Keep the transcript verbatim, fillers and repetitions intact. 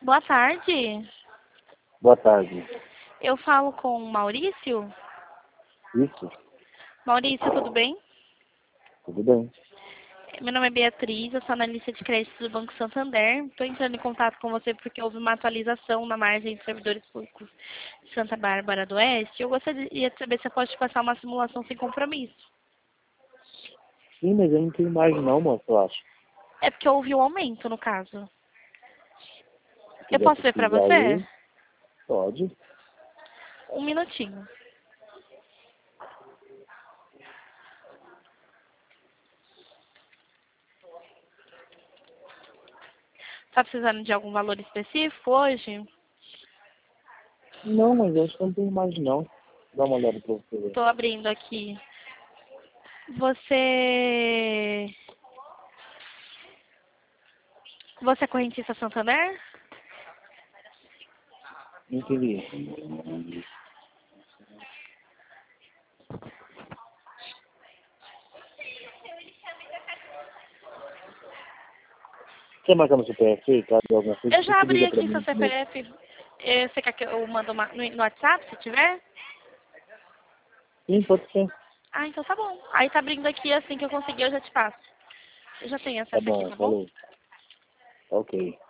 Boa tarde. Boa tarde. Eu falo com o Maurício. Isso? Maurício, tudo bem? Tudo bem. Meu nome é Beatriz, eu sou analista de crédito do Banco Santander. Estou entrando em contato com você porque houve uma atualização na margem de servidores públicos de Santa Bárbara do Oeste. Eu gostaria de saber se eu posso te passar uma simulação sem compromisso. Sim, mas eu não tenho margem não, moço, eu acho. É porque houve um aumento, no caso. Se Eu quiser posso ver para pesquisar você? aí, pode. Um minutinho. Tá precisando de algum valor específico hoje? Não, mas eu acho que eu não tenho margem não. Dá uma olhada pra você ver. Estou abrindo aqui. Você... Você é correntista Santander? Não entendi. Quer marcar no C P F aí, caso alguma coisa? Eu já Você abri liga pra aqui mim seu de novo. C P F. Eh, Você quer que eu mando uma- no no WhatsApp, se tiver? Sim, pode ser. Ah, então tá bom. Aí tá abrindo aqui, assim que eu conseguir eu já te passo. Eu já tenho Tá acesso aqui, bom, tá bom? falou. Ok.